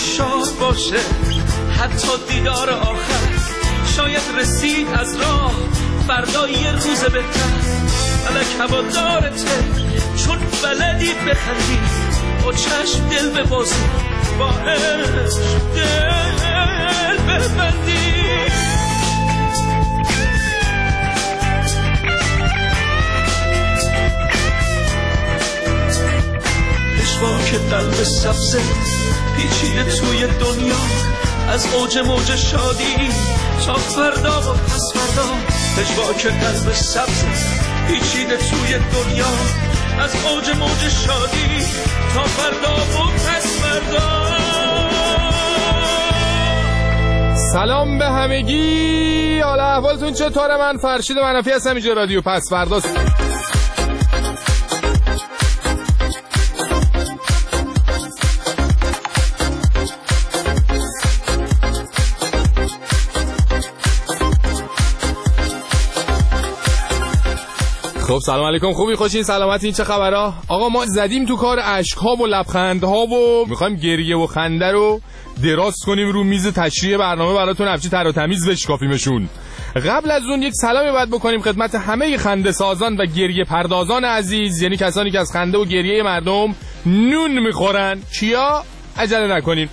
شاد باشه، حتی دیدار آخر شاید رسید از راه، فردا یه روز بهتر. فلک هوادارته چون بلدی بخندی، با چشم دل ببازی، با عشق دل ببندی. پشواک قلب سبزه پیچیده توی دنیا، از اوج موج شادی تا فردا و پس فردا. پشواک قلب سبزه پیچیده توی دنیا، از اوج موج شادی تا فردا و پس فردا. سلام به همگی، حالا احوالتون چطوره؟ من فرشید منافی هستم، اینجا رادیو پس فرداست. خب سلام علیکم، خوبی خوشین سلامتی؟ این چه خبرها؟ آقا ما زدیم تو کار اشک‌ها و لبخندها و میخوایم گریه و خنده رو دراز کنیم رو میز تشریح برنامه براتون، همچی تر و تمیز بشکافیمشون. قبل از اون یک سلامی باید بکنیم خدمت همه خنده سازان و گریه پردازان عزیز، یعنی کسانی که از خنده و گریه مردم نون میخورن. کیا؟ عجله نکنین.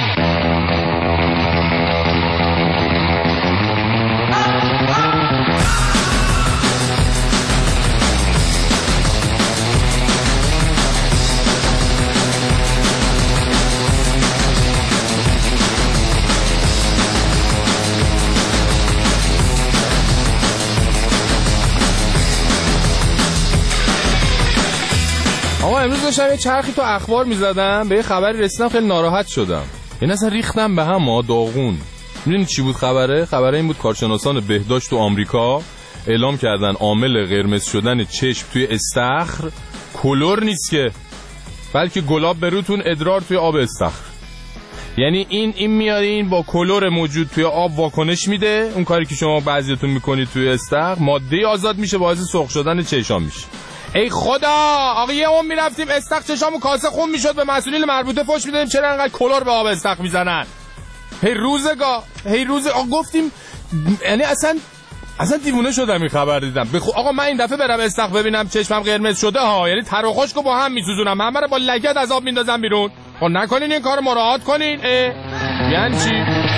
آقا امروز داشتم یه چرخی تو اخبار میزدم، به یه خبری رسیدم، خیلی ناراحت شدم. یعنی اصلا ریختم به هم داغون. میدونید چی بود خبره؟ خبره این بود کارشناسان بهداشت تو آمریکا اعلام کردن عامل قرمز شدن چشم توی استخر کلور نیست که، بلکه گلاب بروتون ادرار توی آب استخر. یعنی این میاد، این با کلور موجود توی آب واکنش میده، اون کاری که شما بعضیتون میکنید توی استخر، ماده آزاد میشه، باعث سرخ شدن چشام میشه. ای خدا آقا، یه اون میرفتیم استخر چشامو کاسه خون میشد، به مسئولین مربوطه فوش میدادیم چرا انقدر کلور به آب استخر میزنن. هی روز آقا گفتیم، یعنی اصلا دیوونه شدم این خبر دیدم. آقا من این دفعه برم استخر ببینم چشمم قرمز شده ها، یعنی تر و خشکو با هم میسوزونم، همه رو با لگد از آب میندازم بیرون. خب نکنین این کارو، مراعات کنین. یعنی چی؟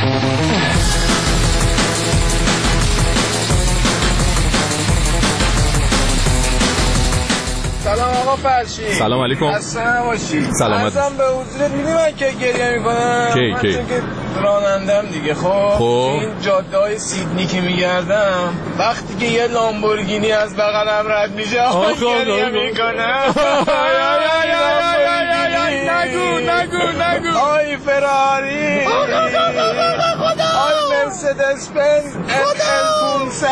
سلام آقا فرشید. سلام علیکم. اصلا باشید. سلامت. ازم به حضورت میدی من که گریه میکنم. من چون که رانندم دیگه. خب این جاده های سیدنی که میگردم، وقتی که یه لامبورگینی از بغلم رد میشه گریه میکنم. نگو آی فراری، آی مرسدس بنز FL500.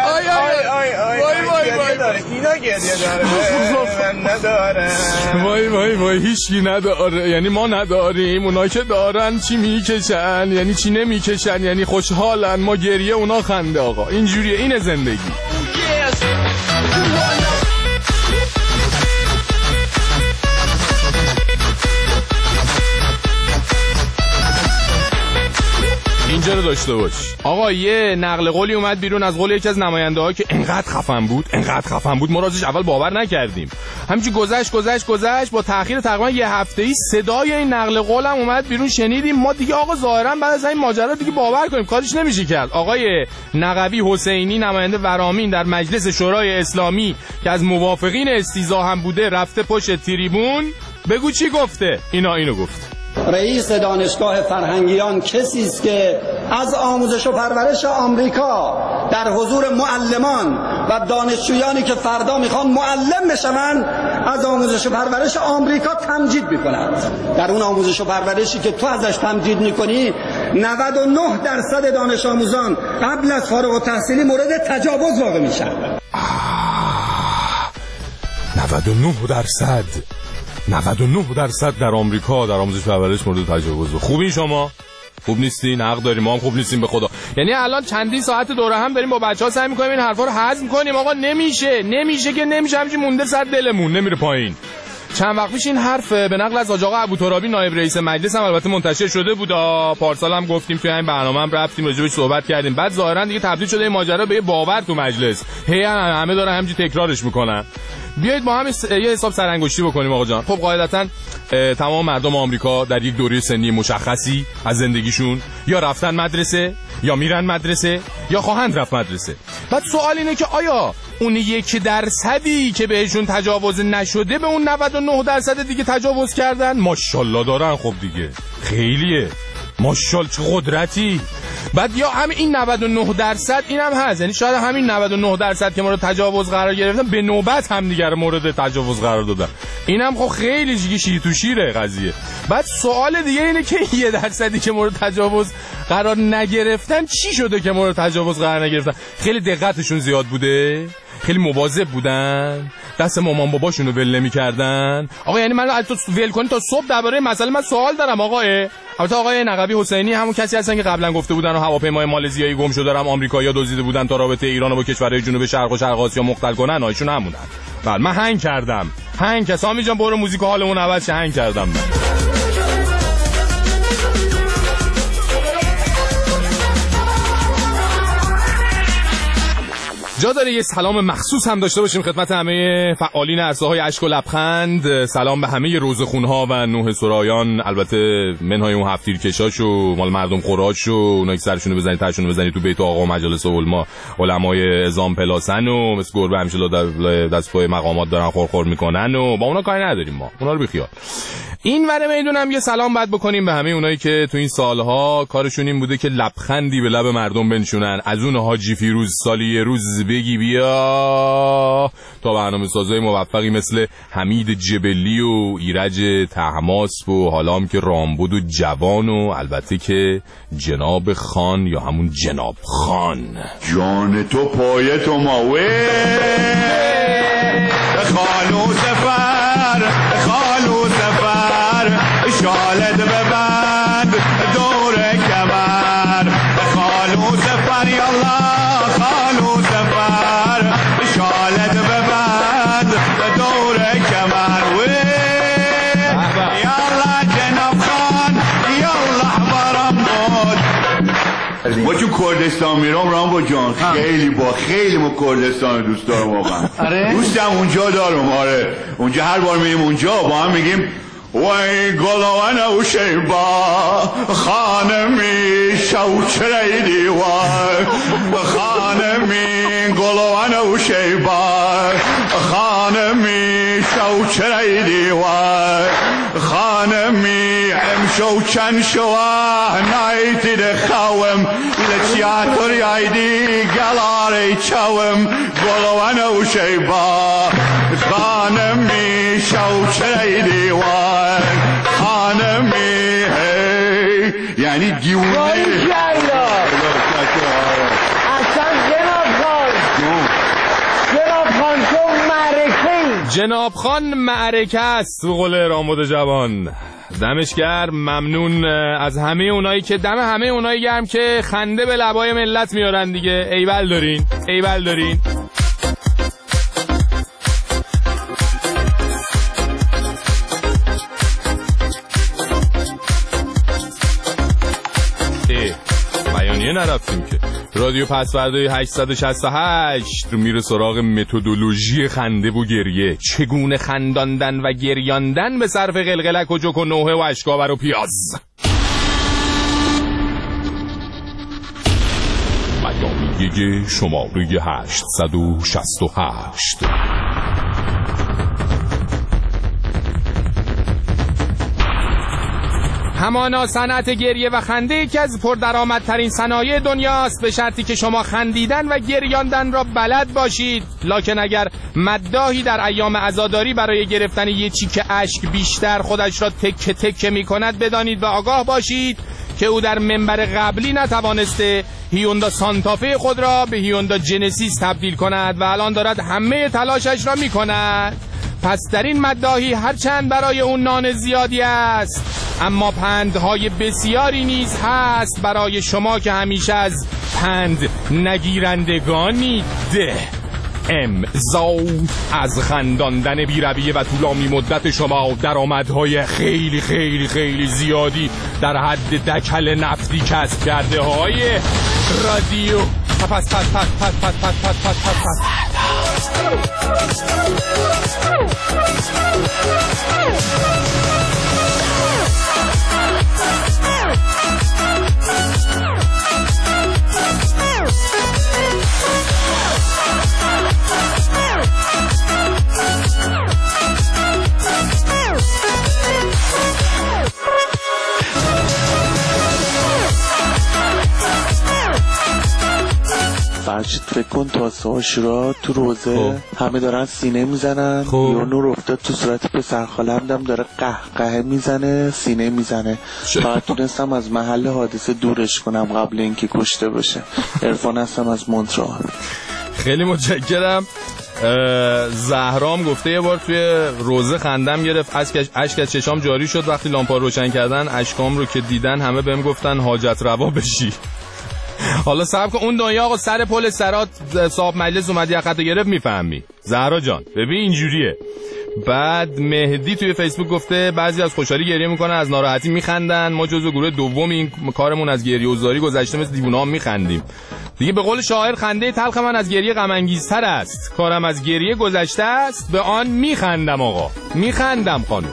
آی اینا گریه داره، من ندارم. وای هیچکی نداره، یعنی ما نداریم، اونا که دارن چی میکشن، یعنی چی نمیکشن، یعنی خوشحالن، ما گریه اونا خنده. آقا اینجوریه، اینه زندگی. اینجا رو داشته باش. آقا یه نقل قولی اومد بیرون از قول یکی از نماینده‌ها که انقدر خفن بود ما رازش اول باور نکردیم. همینجوری گذشت با تأخیر تقریبا یه هفته‌ای صدای این نقل قول هم اومد بیرون، شنیدیم ما دیگه. آقا ظاهرا بعد از این ماجرا دیگه باور کنیم کارش نمیشه کرد. آقای نقوی حسینی نماینده ورامین در مجلس شورای اسلامی که از موافقین استیزا هم بوده رفته پشت تریبون. بگو چی گفته؟ اینو گفت. رئیس دانشگاه فرهنگیان کسی است که از آموزش و پرورش آمریکا در حضور معلمان و دانشجویانی که فردا میخوان معلم بشن از آموزش و پرورش آمریکا تمجید میکند. در اون آموزش و پرورشی که تو ازش تمجید میکنی 99% دانش آموزان قبل از فارغ التحصیلی مورد تجاوز واقع میشن. 99% در آمریکا در آموزش پرورش مورد تجاوز. خوبین شما؟ خوب نیستین؟ حق داریم، ما هم خوب نیستیم به خدا. یعنی الان چندین ساعت دوره هم داریم با بچه‌ها سعی می‌کنیم این حرفا رو هضم کنیم. آقا نمیشه که نمیشه، همینجوری مونده سر دلمون نمیره پایین. چند وقت پیش این حرف به نقل از آقا ابوترابی نایب رئیس مجلس هم البته منتشر شده بود. پارسال هم گفتیم توی این برنامه هم رفتیم راجعش صحبت کردیم. بعد ظاهرا دیگه تبدیل شده این ماجرا به باور تو مجلس. همه دارن همینجوری تکرارش میکنن. بیایید با هم یه حساب سرانگشتی بکنیم آقا جان. خب قاعدتاً تمام مردم آمریکا در یک دوره سنی مشخصی از زندگیشون یا رفتن مدرسه یا میرن مدرسه یا خواهند رفت مدرسه. بعد سوال اینه که آیا اون 1% که بهشون تجاوز نشده به اون 99% دیگه تجاوز کردن؟ ماشاءالله دارن. خب دیگه خیلیه، ماشاءالله چه قدرتی. بعد یا همین این 99% اینم هست، یعنی شاید همین 99% که مورد تجاوز قرار گرفتن به نوبت هم دیگر مورد تجاوز قرار دادن. اینم خب خیلی دیگه شیر تو شیره قضیه. بعد سوال دیگه اینه که 1% که مورد تجاوز قرار نگرفتن چی شده که مورد تجاوز قرار نگرفتن؟ خیلی دقتشون زیاد بوده، خیلی مواظب بودن، دست مامان باباشونو ول نمی‌کردن. آقا یعنی من تو ول کنی تا صبح درباره مسئله من سوال دارم آقا. البته آقای نقبی حسینی همون کسی هستن که قبلا گفته بودن و هواپیمای مالزیایی گم شده رم آمریکایی‌ها دزدیده بودن تا رابطه ایران با کشورهای جنوب شرق و شرق آسیا مختل کنن. ایشون همونن. بله من هنگ کردم. سامی جان برو موزیک حالمون عوض شه. هنگ کردم من. جا داره یه سلام مخصوص هم داشته باشیم خدمت همه فعالین عرصه‌های اشک و لبخند. سلام به همه روزخونها و نوح سرایان، البته منهای اون هفتیرکشاش و مال مردم خوراش و اونایی که سرشونو بزنید ترشونو بزنید تو بیت آقا مجالس علمای اعظام پلاسن و مثل گربه همیشه دست پای مقامات دارن خورخور میکنن و با اونا کاری نداریم، ما اونا رو بیخیال. این وره میدونم یه سلام باید بکنیم به همه اونایی که تو این سالها کارشون این بوده که لبخندی به لب مردم بنشونن. از اون حاجی فیروز سالی یه روز بگی بیا تا برنامه سازای موفقی مثل حمید جبلی و ایرج طهماسب و حالا هم که رامبد و جوان و البته که جناب خان یا همون جناب خان. جان تو پای تو ماوه خالو سفر شالد ببند دور کمر خالو سفر یالله خالو سفر شالد ببند دور کمر یالله جناب خان یالله برام بود. ما چون کردستان میرم رامبو جان خیلی ما کردستان دوست دارم واقعا. دوستم اونجا دارم. آره اونجا هر بار میریم اونجا با هم میگیم وای گلوان و شیبا خانمی شوچریدی وای خانمی گلوان و شیبا خانمی شوچریدی وای خانمی امشو چند شوه نایتی دخوام لچیاتر یایدی گلاری چوم گلوان و شیبا خانمی شوچریدی وای خانمی هی یعنی دیونه اصلا جناب خان معرکه است به قول رامبد جوان. دمش گرم. ممنون از همه اونایی که دم همه اونایی گرم که خنده به لبای ملت میارن دیگه. ایول دارین. بیانیه نرفتیم که. رادیو پسوردهای 868 میره سراغ متدولوژی خنده و گریه. چگونه خنداندن و گریاندن به صرف قلقلک و جوک و نوحه و اشکاور و پیاز. بیانیه شماره 868. همانا صنعت گریه و خنده یکی از پردرآمدترین صنایع دنیاست، به شرطی که شما خندیدن و گریاندن را بلد باشید. لکن اگر مداحی در ایام عزاداری برای گرفتن یه چیک اشک بیشتر خودش را تکه تکه می کند، بدانید و آگاه باشید که او در منبر قبلی نتوانسته هیوندا سانتافه خود را به هیوندا جنسیس تبدیل کند و الان دارد همه تلاشش را می کند. پس در این مداحی هرچند برای اون نان زیادی است، اما پندهای بسیاری نیز هست برای شما که همیشه از پند نگیرندگانید. امضا از خنداندن بی‌رویه و طولانی مدت شما درآمدهای خیلی خیلی خیلی زیادی در حد دکل نفتی کسب کرده های رادیو پس فرشید فکر کن تا ساشرا تو روزه همه دارن سینه میزنن یا نور افتاد تو صورت پسر خاله‌ام داره قهقه میزنه سینه میزنه فقط تونستم از محل حادثه دورش کنم قبل اینکه کشته بشه. عرفان هستم از مونترال. خیلی متشکرم. زهرام گفته یه بار توی روزه خندم گرفت، اشک از چشام جاری شد وقتی لامپا روشن کردن، اشکام رو که دیدن همه بهم گفتن حاجت روا بشی. حالا صبر کن اون دنیا آقا سر پل سرات صاحب مجلس اومد یقتو گرفت میفهمی زهرا جان. ببین اینجوریه. بعد مهدی توی فیسبوک گفته بعضی از خوشحالی گریه میکنن از ناراحتی میخندن، ما جزو گروه دوم این کارمون از گریه و زاری گذشته مثل دیوونه‌ها میخندیم دیگه. به قول شاعر خنده تلخ من از گریه غم انگیزتر است، کارم از گریه گذشته است به آن میخندم آقا میخندم خانم.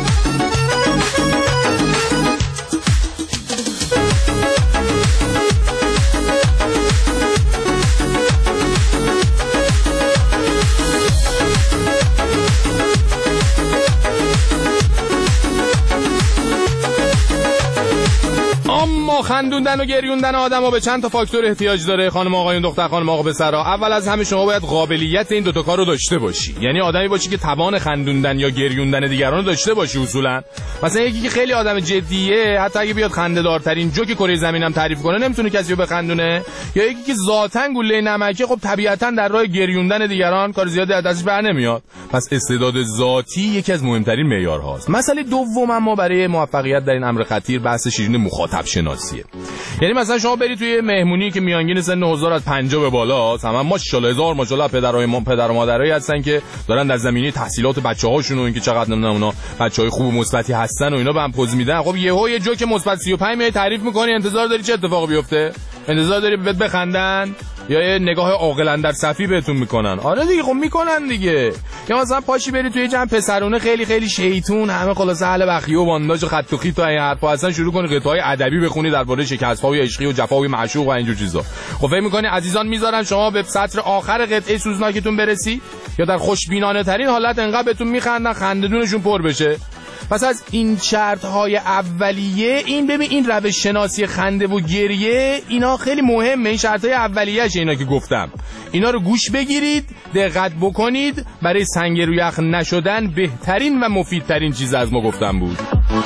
اما خندوندن و گریوندن آدم‌ها به چند تا فاکتور احتیاج داره خانم آقایون، دختر خانم آقا پسرا. اول از همه شما باید قابلیت این دوتا کار رو داشته باشی، یعنی آدمی باشی که توان خندوندن یا گریوندن دیگران رو داشته باشی. اصولا مثلا یکی که خیلی آدم جدیه حتی اگه بیاد خنده‌دارترین جوک کره زمینم تعریف کنه نمیتونه کسی رو بخندونه، یا یکی که ذاتاً گوله نمکه خب طبیعتاً در راه گریوندن دیگران کار زیادی از دستش برنمیاد. پس استعداد ذاتی یکی از مهمترین معیارهاست. مسئله دوم ما برای موفقیت در این امر خطیر بحث شیرین مخاطب شناسیه. یعنی مثلا شما برید توی مهمونی که میانگین سن حضار از 50 به بالاست، همه ماشاءالله هزار ماشاءالله پدر و مادرایی هستن که دارن در زمینه تحصیلات بچه‌هاشون و اینکه چقدر نمیدونم اونا بچهای خوب و مثبتی هستن و اینا به هم پوز میدن. خب یه جوک مثبت 35 میای تعریف می‌کنی، انتظار داری چه اتفاقی بیفته؟ انتظار داری بهت بخندن یا یه نگاه عاقل اندر صفی بهتون میکنن؟ آره دیگه خب میکنن دیگه. یا مثلا پاشی بری توی جمع پسرونه خیلی خیلی شیطون همه خلاصه اهل بخیه و بانداج و خط و خیط و این حرفا هستن، شروع کنی قطعه‌های ادبی بخونی درباره شکست‌های عشقی و جفای معشوق و اینجور چیزا. خب فکر می‌کنی عزیزان میذارن شما به سطر آخر قطعه سوزناکتون برسی یا در خوشبینانه ترین حالت انقدر بهتون میخندن خنده‌دونشون پر بشه؟ پس از این شرط‌های اولیه این روش شناسی خنده و گریه اینا خیلی مهمه. این شرط‌های اولیه‌اش اینا که گفتم، اینا رو گوش بگیرید، دقت بکنید. برای سنگ رو یخ نشدن بهترین و مفیدترین چیز از ما گفتم بود.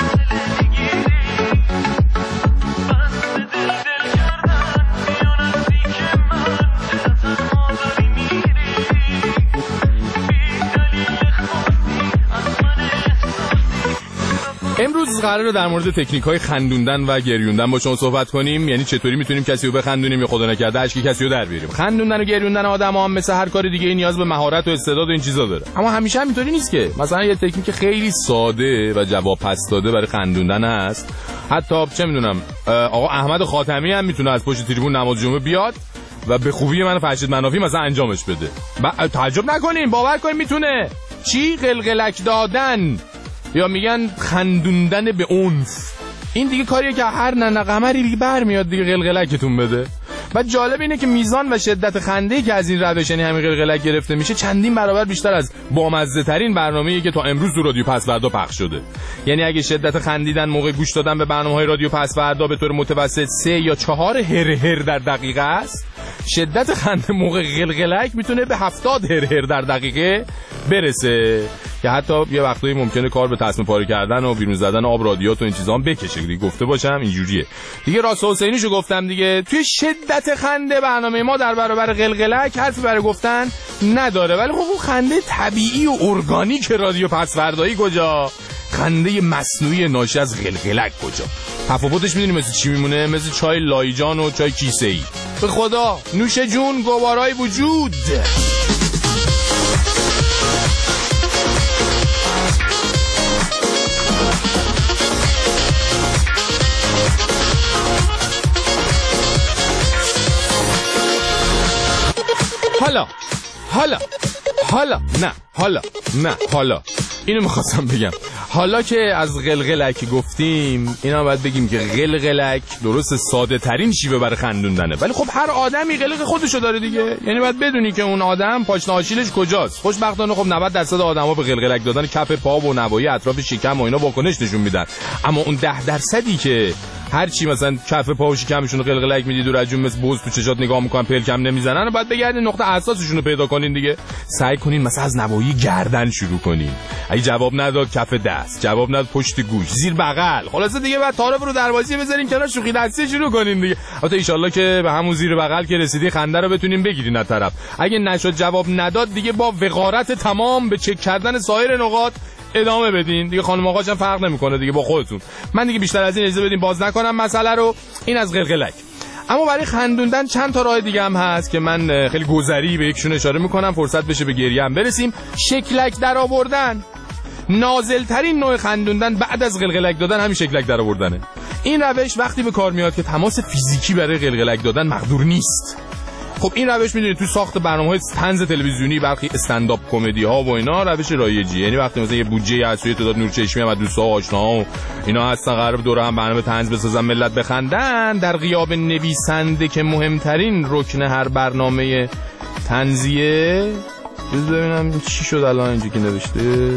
امروز قراره در مورد تکنیک‌های خندوندن و گریوندن با شما صحبت کنیم. یعنی چطوری میتونیم کسی رو بخندونیم یا خدا نکرده اشک کسی رو در بیاریم. خندوندن و گریوندن آدم‌ها هم مثل هر کار دیگه نیاز به مهارت و استعداد و این چیزا داره، اما همیشه هم اینطوری نیست که مثلا یه تکنیک خیلی ساده و جواب پس داده برای خندوندن هست. حتی چه میدونم آقا احمد خاتمی هم میتونه از پشت تریبون نماز جمعه بیاد و به خوبی من فرشید منافی مثلا انجامش بده. تعجب نکنین، باور کنین میتونه. چی قلقلک دادن یا میگن خندوندن به عنف، این دیگه کاریه که هر ننه قمری دیگه برمیاد دیگه قلقلکتون بده. و جالب اینه که میزان و شدت خنده که از این روش یعنی همین قلقلک گرفته میشه چندین برابر بیشتر از بامزه ترین برنامه‌ای که تا امروز تو رادیو پس فردا پخش شده. یعنی اگه شدت خندیدن موقع گوش دادن به برنامه‌های رادیو پس فردا به طور متوسط 3 یا 4 هر در دقیقه است، شدت خنده موقع قلقلک میتونه به 70 هر در دقیقه برسه که حتی یه وقتایی ممکنه کار به تصمیم پاره کردن و بیرون زدن آب رادیات و این چیزا هم بکشه. دیگه گفته باشم اینجوریه دیگه. راست حسینیشو گفتم دیگه. توی شدت خنده برنامه ما در برابر قلقلک حرفی برای گفتن نداره، ولی خب اون خنده طبیعی و ارگانیک رادیو پس فردایی کجا؟ خنده مصنوعی ناشی از قلقلک کجا؟ تفاوتش میدونی مثل چی میمونه؟ مثل چای لایجان و چای کیسه‌ای. به خدا نوش جون گوارای وجود. حالا اینو میخواستم بگم. حالا که از قلقلک گفتیم، اینا باید بگیم که قلقلک درست ساده ترین شیوه برای خندوندنه، ولی خب هر آدمی قلق خودشو داره دیگه. یعنی باید بدونی که اون آدم پاشنه آشیلش کجاست. خوشبختانه خب 90% آدما به قلقلک دادن کف پا و نوایی اطراف شکم و اینا واکنش نشون میدن، اما اون 10%ی که هر چی مثلا کف پا و شکمشون رو قلقلک میدید و رجون مثل بوز تو چشات نگاه میکنن پلکم نمیزنن، باید بگردین نقطه حساسشون رو پیدا کنین دیگه. سعی کنین مثلا از نوایی گردن شروع کنین، اگه جواب نداد کف دست، جواب نداد پشت گوش، زیر بغل، خلاصه دیگه بعد تعارف رو دروازی بذارین کنار، شوخی دستی شروع کنین دیگه. البته ان شاءالله که به همون زیر بغل که رسیدی خنده رو بتونین بگیرین از طرف. اگه نشد جواب نداد دیگه با وقارت تمام به چک کردن سایر نقاط ادامه بدین دیگه. خانم آقا چن فرق نمیکنه دیگه با خودتون. من دیگه بیشتر از این اجازه بدین باز نکنم مسئله رو. این از قلقلک. اما برای خندوندن چند تا راه دیگه هم هست که من خیلی گذری به یکشون اشاره میکنم فرصت بشه به گریه هم برسیم. شکلک در آوردن، نازل ترین نوع خندوندن بعد از قلقلک دادن همین شکلک در آوردنه. این روش وقتی به کار میاد که تماس فیزیکی برای قلقلک دادن مقدور نیست. خب این روش میدونید تو ساخت برنامه‌های طنز تلویزیونی برخی استندآپ کمدی ها و اینا روش رایجی. یعنی وقتی مثلا یه بودجه اسوی تعداد نورچشمی و دوستا و آشناها و اینا هستن قرار دور هم برنامه طنز بسازن ملت بخندن، در غیاب نویسنده که مهمترین رکن هر برنامه طنزیه، ببینم چی شد الان اینجا که نوشته،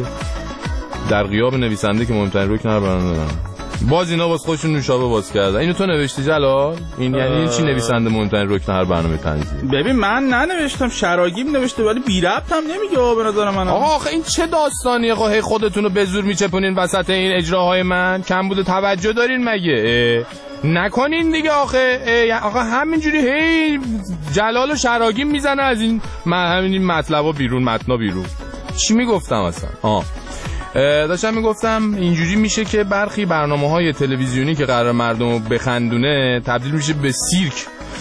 در غیاب نویسنده که مهمترین رکن هر برنامه باز اینا باز خودشون نوشابه باز کردن. اینو تو نوشتی جلال؟ این یعنی چی نویسنده مهمترین رکن هر برنامه طنزی؟ ببین من ننوشتم، شراگیم نوشته، ولی بی ربط هم نمیگه به نظر من. آخه این چه داستانیه؟ خب خودتون رو به زور میچپونین وسط این اجراهای من. کم بوده توجه دارین مگه؟ نکنین دیگه. آخه همینجوری هی جلال و شراگیم میزنه از این همین مطلبا بیرون، متنا بیرون. چی میگفتم اصلا؟ داشتم میگفتم اینجوری میشه که برخی برنامه‌های تلویزیونی که قرار مردم رو بخندونه تبدیل میشه به سیرک.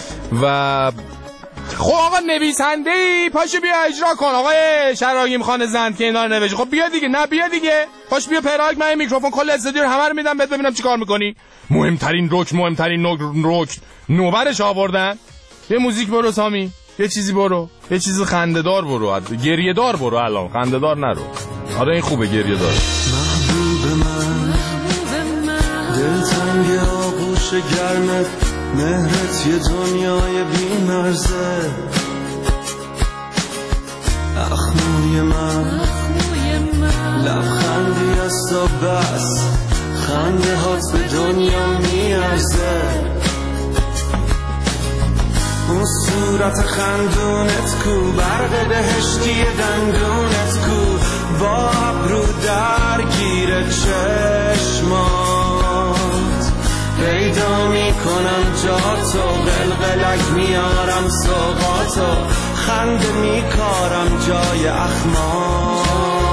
و خب آقا نویسنده‌ای پاشو بیا اجرا کن. آقای شراگیم خان زند که اینا رو نوشته، خب بیا دیگه. نه بیا دیگه، پاش بیا پراگ، من میکروفون کل استودیو همه رو میدم بهت ببینم چیکار میکنی. مهمترین رکن نوبرش آوردن. یه موزیک برو سامی، یه چیزی برو، یه چیز خنده‌دار برو، گریه دار برو، الان خنده‌دار نرو. آره این خوبه گریه داره. محبوب من دلتنگ آغوش گرمت، مهرت یه دنیای بی مرزه. اخموی من لبخندی است و بس، خنده هات به دنیا میارزه. اون صورت خندونت کو، برق بهشتی دندونت کو، با ابرو درگیر چشمات. پیدا میکنم جاتو، قلقلک میارم سوقاتو، خنده میکارم جای اخمات.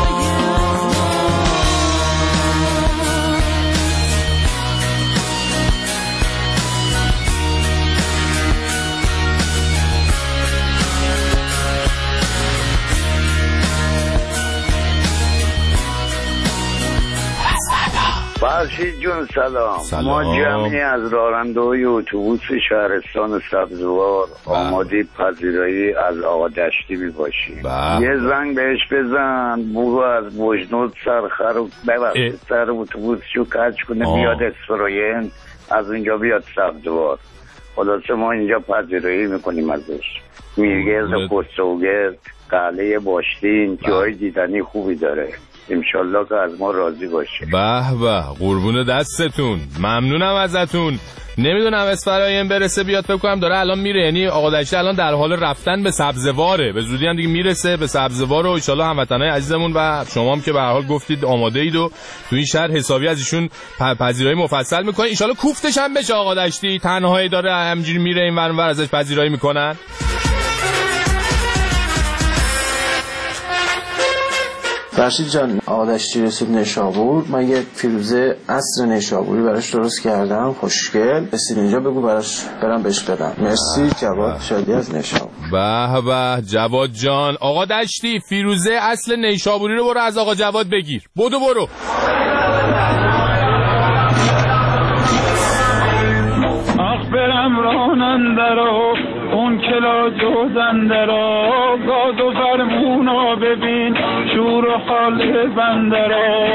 فرشید جون سلام. ما جمعی از راننده‌های اتوبوس شهرستان سبزوار آماده پذیرایی از آقا دشتی میباشیم. یه زنگ بهش بزن برو از بجنود سر اتوبوسشو کج کنه بیاد اسفراین، از اونجا بیاد سبزوار. خلاصه ما اینجا پذیرایی میکنیم ازش. میرگرد و خسروگرد، قلعه باشتین، جای دیدنی خوبی داره. انشالله که از ما راضی باشه. به به قربون دستتون، ممنونم ازتون. نمیدونم اسفراین برسه بیاد، فکر کنم داره الان میره. یعنی آقا دشتی الان در حال رفتن به سبزواره، به زودی هم دیگه میرسه به سبزوار. و ان شاءالله هموطنای عزیزمون و شما هم که به هر حال گفتید آماده اید و تو این شهر حسابی از ایشون پذیرایی مفصل میکنین. ان شاءالله کوفتش هم بشه. آقا دشتی تنهایی داره همینجوری میره این ور اون ور ازش پذیرایی میکنن. فرشید جان، آقا دشتی رسید نشابور، من یه فیروزه عصر نشابوری براش درست کردم، خوشگل. رسید اینجا بگو براش برم بهش بدم. مرسی جواد شادی از نشابور. به به جواد جان. آقا دشتی فیروزه اصل نیشابوری رو برو از آقا جواد بگیر. برو برم راننده را اون کلا جوزنده را گاز و فرمونا ببین شور و حال بنده را.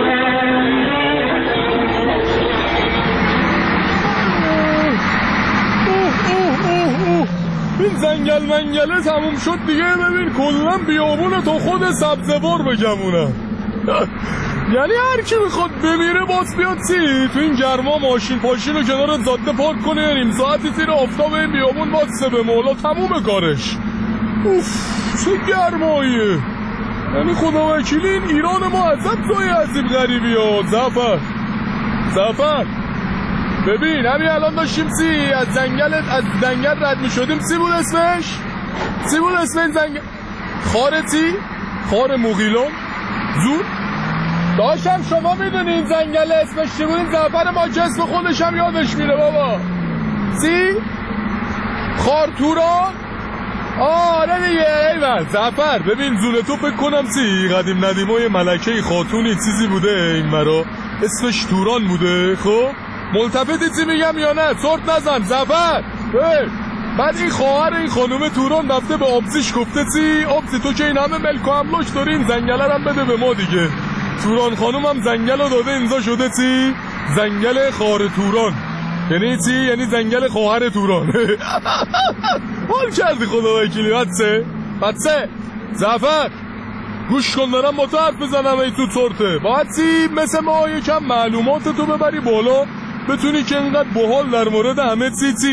این زنگل منگله تموم شد دیگه. ببین کلن بیابونه تا خود سبزوار بگمونه. یعنی هر کی میخواد بمیره باز بیاد تو این گرما ماشین پاشین رو کنار زاده پارک کنه، نیم ساعتی زیر آفتاب این بیابون واسه به مولا تموم کارش. اوف چه گرماییه. یعنی خدا وکیلی این ایران ما عذب توی عذیب غریبی ها. زفر ببین همین الان داشتیم از زنگل رد میشدیم. بود اسمش زنگل خار مغیلان زود داشتم. شما میدونین زنگل اسمش چی بود؟ زفر ما جسم خودش هم یادش میره بابا. خارتوران. آره دیگه ایول زفر. ببین زونه تو فکر کنم قدیم ندیمای ملکه خاتونی چیزی بوده این مرا اسمش توران بوده. خب ملتفتی میگم یا نه؟ سرت نزن زفر. بعد این خواهر این خانوم توران رفته به آبزیش گفته آبزی تو که این همه ملک و املاک داری این زنگله هم بده به ما دیگه. توران خانوم هم زنگل رو داده اینجا شده زنگل خواهر توران. یعنی یعنی زنگل خواهر توران. حال کردی خدا وکیلی. بچه زفر گوش کن دارم با تو حرف بزنم ای تو تورته. باید مثل ما یکم معلومات تو ببری بالا بتونی که اینقدر بحال در مورد همه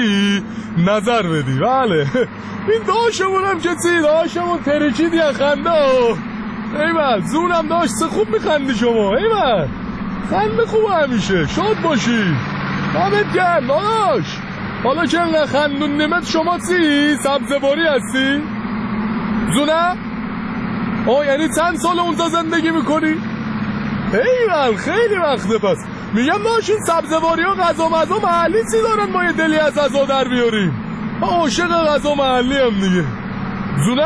نظر بدی. بله این داشمونم که داشمون ترکیدی از خنده. ایول زونم داشت خوب میخندی شما. ایول خنده خوب همیشه شاد باشی. دمت گرم داداش. حالا که اینقدر خندون نمت شما سبزواری هستی؟ زونه؟ یعنی چند سال اونجا زندگی میکنی؟ ایول خیلی وقته. پس میگم داشت این سبزواری ها غذا محلی دارن ما یه دلی از غذا در بیاریم. عاشق غذا محلی هم دیگه. زونه؟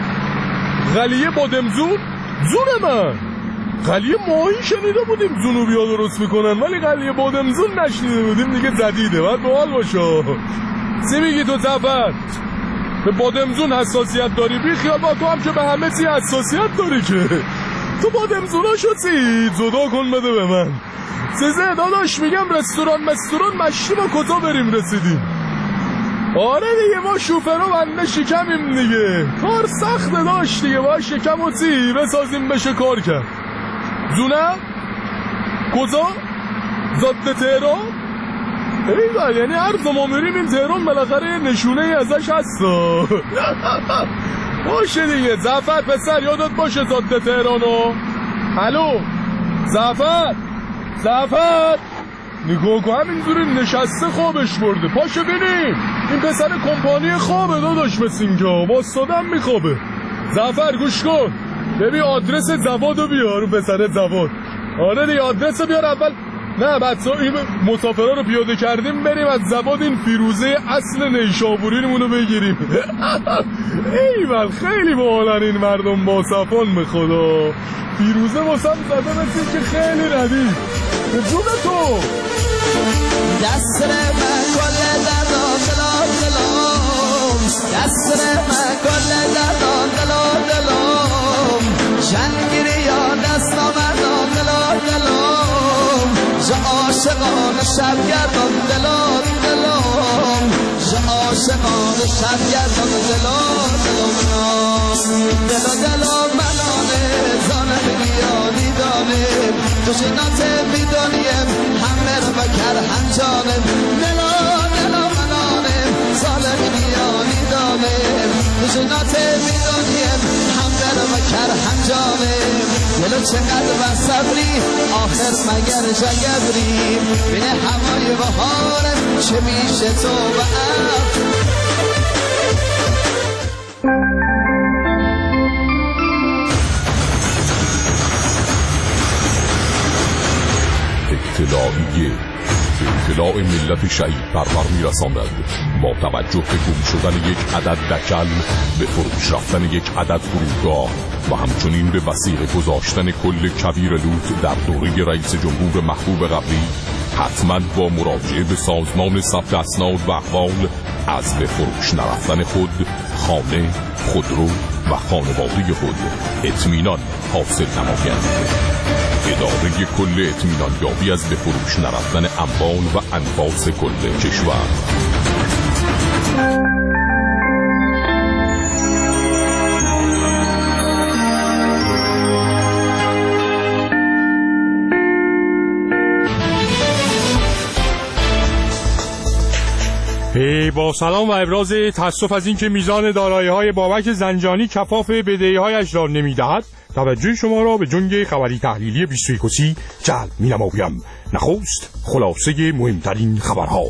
قلیه بادمزون؟ زون من قلیه ماهی شنیده بودیم جنوبی ها درست میکنن ولی قلیه بادمزون نشنیده بودیم دیگه. جدیده باید باحال باشه. چی میگی تو زفر؟ به بادمزون حساسیت داری؟ بی خیال با تو هم که به همه چی حساسیت داری که. تو بادمزوناشو جدا کن بده به من. سیزه داداش میگم رستوران مشتی ما کجا بریم رسیدیم؟ آره دیگه ما شوفر و بنده شکمیم دیگه. کار سخته داشت دیگه. باید شکم و بسازیم بشه کار کرد. زونه؟ کجا؟ زاده تهران؟ ایوال یعنی هر زمان میریم این تهران بالاخره یه نشونه ای ازش هستا. باشه دیگه زفر پسر یادت باشه زاده تهرانو. الو زفر نگاه کن همینجوری نشسته خوابش برده. پاشو بینیم این پسر کمپانی خوابه داداش مثل اینجا باستادم میخوابه. زفر گوش کن ببین آدرس زوادو بیار. پسر زواد. آره دیگه آدرس بیار اول. نه بچه این مسافرها رو پیاده کردیم بریم از زواد این فیروزه اصل نیشابوریمونو بگیریم. ایول خیلی باحالن این مردم با صفان به خدا. فیروزه واسم زده مثل که خیلی ردیف. به جون تو دست من کل دلام دست من کل دلام جنگیری یا دست آمدم دلام جا عاشقان شب گردم دلام جا عاشقان شب گردم دلام منانه زانم بیانی دانم تو شنات میدانیم همه رو بکر همجانم دلا منانم ظالم بیانی دانم تو شنات میدانیم همه رو بکر همجانم دلو چقدر بصبری آخر مگر جگبری بین همای بهارم چه میشه تو و اطلاعیه اطلاع ملت شهید پرور می‌رساند با توجه به گم شدن یک عدد دکل، به فروش رفتن یک عدد فرودگاه و همچنین به وثیقه گذاشتن کل کویر لوت در دوره رئیس جمهور محبوب قبلی، حتما با مراجعه به سازمان ثبت اسناد و احوال از به فروش نرفتن خود، خانه، خودرو و خانواده خود اطمینان حاصل نمایند. اداره کل اطمینان یابی از به فروش نرفتن اموال و انفاس کل کشور. با سلام و ابراز تأسف از اینکه میزان دارایی‌های بابک زنجانی کفاف بدهی‌هایش را نمی‌دهد، توجه شما را به جنگ خبری تحلیلی 21 جلب می‌نمایم. نخست خلاصه مهمترین خبرها.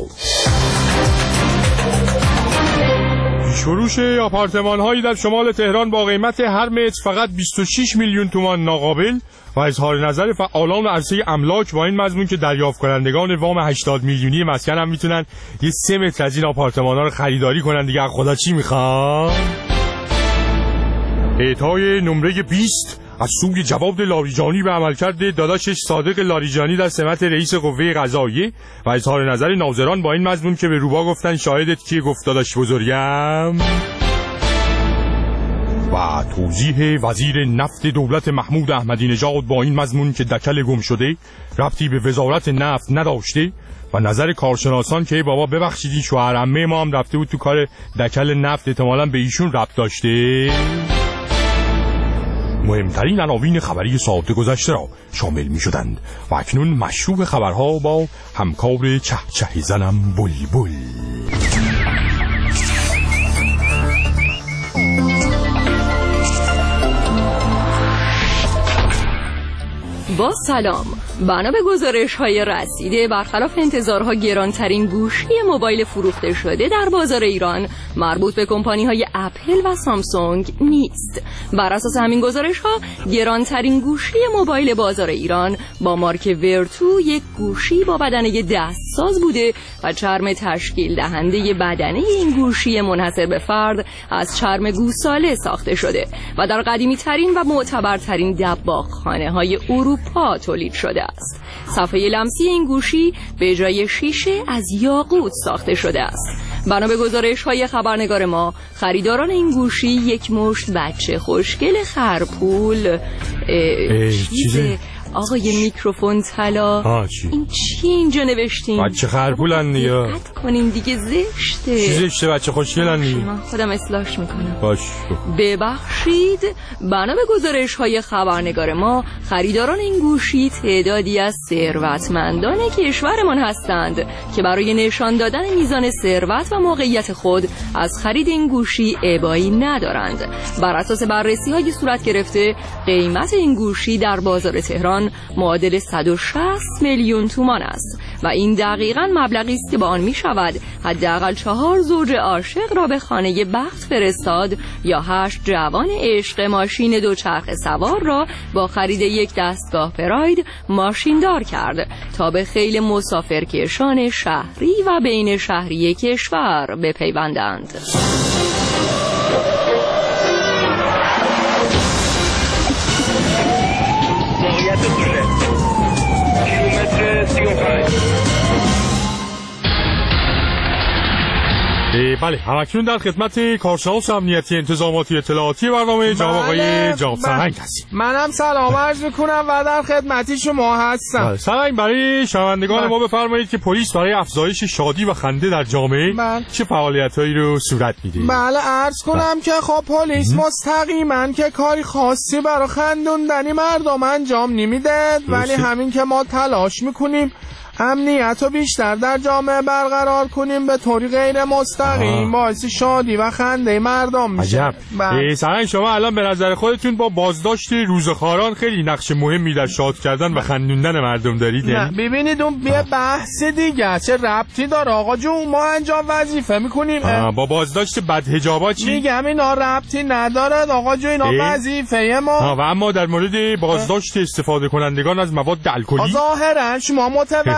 فروش آپارتمان‌هایی در شمال تهران با قیمت هر متر فقط 26 میلیون تومان ناقابل و اظهار نظر فعالان عرصه املاک با این مضمون که دریافت کنندگان وام 80 میلیونی مسکن هم میتونن یه 3 متر از این آپارتمان‌ها رو خریداری کنن. دیگه خدا چی میخوان؟ اعطای نمره 20 از سوی جواد لاریجانی به عملکرد داداشش صادق لاریجانی در سمت رئیس قوه قضاییه و اظهار نظر ناظران با این مضمون که به روبا گفتن شاهدت کیه، گفت داداش بزرگم. و توضیح وزیر نفت دولت محمود احمدی نژاد با این مضمون که دکل گم شده ربطی به وزارت نفت نداشته و نظر کارشناسان که بابا ببخشید این شوهر عمه ما هم رفته بود تو کار دکل نفت، احتمالاً به ایشون ربط داشته. مهمترین عناوین خبری ساعت گذشته را شامل می شدند و اکنون مشروع خبرها با همکار چهچه زنم بلبل. با سلام. بنا به گزارش‌های رسیده برخلاف انتظارها گرانترین گوشی موبایل فروخته شده در بازار ایران مربوط به کمپانی‌های اپل و سامسونگ نیست. بر اساس همین گزارش‌ها گرانترین گوشی موبایل بازار ایران با مارک ورتو یک گوشی با بدنه دستساز بوده و چرم تشکیل دهنده بدنه این گوشی منحصر به فرد از چرم گوساله ساخته شده و در قدیمی‌ترین و معتبرترین دباغخانه‌های اروپا تولید شده است. صفحه لمسی این گوشی به جای شیشه از یاقوت ساخته شده است. بنا به گزارش‌های خبرنگار ما، خریداران این گوشی یک مشت بچه خوشگل خرپول چیزه آقای میکروفون طلا. این چی اینجا نوشتین؟ بچه خرپولن دیگه. دقت کنین دیگه، زشته. چی زشته؟ بچه خوشگلن دیگه. من خودم اصلاحش میکنم. باش. ببخشید. بنا به گزارش‌های خبرنگار ما، خریداران این گوشی تعدادی از ثروتمندان کشورمان هستند که برای نشان دادن میزان ثروت و موقعیت خود از خرید این گوشی ابایی ندارند. بر اساس بررسی‌های صورت گرفته، قیمت این گوشی در بازار تهران معادل 160 میلیون تومان است و این دقیقاً مبلغی است که با آن می شود حداقل 4 زوج عاشق را به خانه بخت فرستاد یا 8 جوان عشق ماشین دوچرخه سوار را با خرید یک دستگاه پراید ماشیندار کرد تا به خیل مسافرکشان شهری و بین شهری کشور بپیوندند. بله، همکنون در خدمت کارشناس امنیتی انتظاماتی اطلاعاتی برنامه جناب آقای جاو سرهنگ هستیم. منم سلام عرض میکنم و در خدمتی شما هستم. سرهنگ، برای شنوندگان ما بفرمایید که پلیس برای افزایش شادی و خنده در جامعه چه فعالیتایی رو صورت میده؟ بله، عرض کنم که خب پلیس مستقیما که کاری خاصی برای خندوندنی مردم انجام نمیده، ولی همین که ما تلاش میکنیم امنیت رو بیشتر در جامعه برقرار کنیم به طوری غیر مستقیم باعث شادی و خنده مردم میشه. عجب. سرهنگ، شما الان به نظر خودتون با بازداشت روزخواران خیلی نقش مهمی در شاد کردن و خندوندن مردم دارید؟ نه ببینید، اون یه بحث دیگه، چه ربطی داره آقا جون؟ ما انجام وظیفه میکنیم. با بازداشت بدحجابا چی؟ میگم اینا ربطی ندارد آقا جون، اینا وظیفه ما. و اما در مورد بازداشت استفاده کنندگان از مواد الکلی، ظاهرا شما متوجه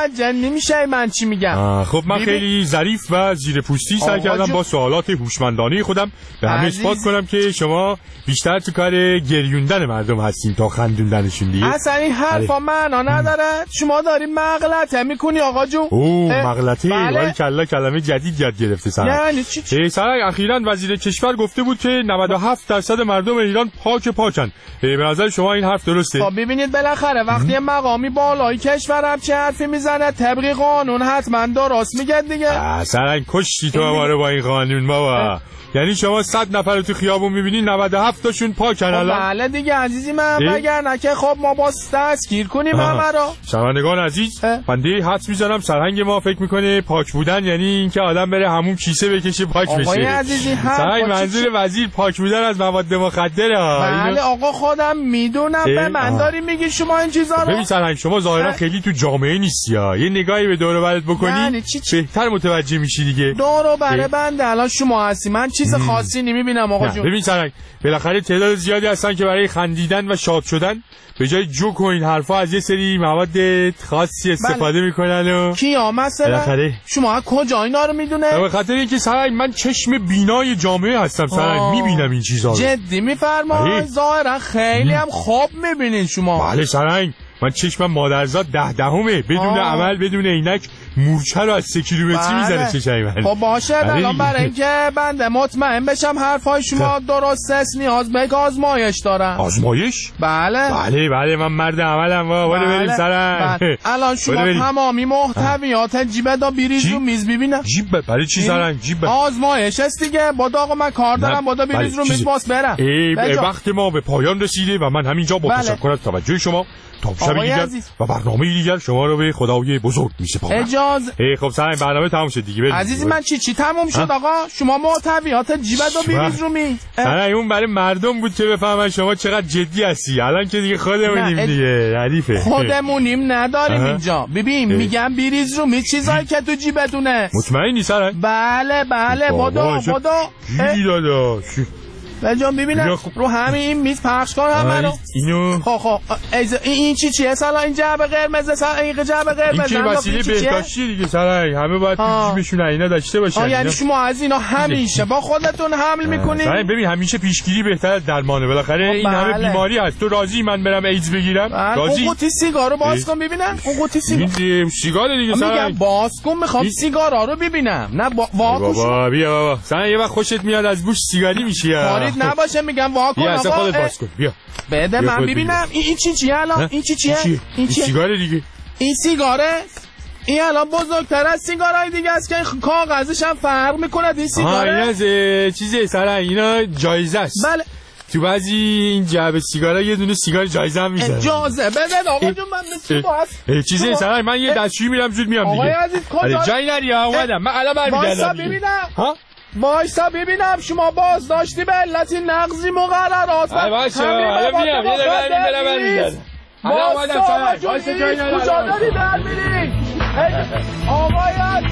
متوجه نمیشه من چی میگم. خب من خیلی ظریف و زیر پوستی سعی کردم با سوالات هوشمندانه خودم به همه اثبات کنم که شما بیشتر تو کار گریوندن مردم هستین تا خندوندنشون دیگه. اصلا این حرفا معنا نداره. شما داری مغلطه میکنی آقا جون. مغلطه؟ ولی کلمه جدید یاد گرفته سر. یعنی چی؟ سرنگ اخیراً وزیر کشور گفته بود که 97% مردم ایران پاکن. به نظر شما این حرف درسته؟ خب ببینید بالاخره وقتی مقامی بالای کشورم چه حرفی میزنه طبق قانون حتما درست میگه دیگه. سرنگ کشتی تو ما با این قانون بابا. یعنی شما 100 نفر تو خیابون میبینی 97 تاشون پاکن الان. بله دیگه عزیزی من وگرنه که خب ما با دستگیر کنیم همه رو. شنوندگان عزیز بنده حدس میزنم سرهنگ ما فکر میکنه پاک بودن یعنی اینکه آدم بره همون کیسه بکشه پاک بشه. آقای عزیزی سرهنگ منظور وزیر پاک بودن از مواد مخدره. بله آقا خودم میدونم به من داری میگی شما این چیزا رو. ببین سرهنگ شما ظاهرا خیلی تو جامعه نیستی ها. یه نگاهی به دور و برت بکنی یعنی بهتر متوجه میشی دیگه. دور و بر بنده الان شما هستی من چیز خاصی نمیبینم آقا جون. ببین سرنگ بالاخره تعداد زیادی هستن که برای خندیدن و شاد شدن به جای جوک و این حرفا از یه سری مواد خاصی استفاده میکنن و کیا مثلا شما کجا اینا رو میدونه؟ به خاطر اینکه سرنگ من چشم بینای جامعه هستم سرنگ میبینم این چیزا رو. جدی میفرمایید؟ ظاهرا خیلی هم خوب میبینین شما. بله سرنگ من چشمم مادرزاد 10 بدون عمل بدون عینک مورچه رو از 3 کیلومتری میزنه چشای من. خب باشه الان برای اینکه بنده مطمئن بشم حرفای شما درست است نیاز به آزمایش دارم. آزمایش؟ بله من مرد عملم. برو بریم سرنگ. الان شما تمامی محتویات جیب دا بریز رو میز ببینم. جیب برای چی سرنگ؟ جیب آزمایش است دیگه. با آقا من کار دارم با دا بریز رو میز باز برم. وقت ما به پایان رسیده و من همینجا با تشکر از توجه شما تا شب دیگر و برنامه دیگر شما رو به خدای بزرگ میسپارم. اجازه. خب سرنگ برنامه تموم شد دیگه. عزیزی من چی تموم شد آقا؟ شما محتویات جیب دو بریز رو می. سرنگ اون برای مردم بود که بفهمن شما چقدر جدی هستی. الان که دیگه خودمونیم دیگه. ردیفه. خودمونیم نداریم اینجا. ببین میگم بریز رو می چیزایی که تو جیبتونه. مطمئنی سرنگ؟ بله بابا. چی دادا؟ بجام ببینم رو همین میز پخش کن همه رو. اینو خب این چیه سالا این جعبه قرمز این جعبه قرمز این وسیله بهداشتی دیگه سرنگ همه باید تو جیبشون اینا داشته باشن. یعنی شما از اینا همیشه با خودتون حمل میکنید؟ ببین همیشه پیشگیری بهتر از درمانه. بالاخره این همه بیماری هست. تو راضی من برم ایدز بگیرم؟ راضی؟ قوطی سیگارو باز کن ببینم. قوطی سیگار دیگه سرنگ میگم باز کن میخوام سیگارا رو ببینم. نه بابا بیا سرنگ یه وقت خوشت میاد از بوش سیگاری میشی. نباشه میگم واکن آقا. بیا خودت باز کن. بیا بده من ببینم. این چیه الان؟ این چیه؟ این سیگاره دیگه. این سیگاره؟ این الان بزرگتر از سیگارهای دیگه است که کاغذش هم فرق میکنه. این سیگاره این از چیزه سرنگ اینا جایزه است. بله تو بعضی این جعبه سیگارا یه دونه سیگار جایزه هم میذارن. اجازه بده آقا جون من مثل باز چیزه سرنگ من یه دستشویی میرم زود میام دیگه. آقای عزیز کجا؟ جای نری اومدم من الان برمیگردم. وایسا ببینم شما باز داشتی به علتی نقضی مقررات. وایسا الان میام یه دقیقه برمیگردم. الان اومدم سرنگ. وایسا جای نری. کجا داری در میری؟ آقای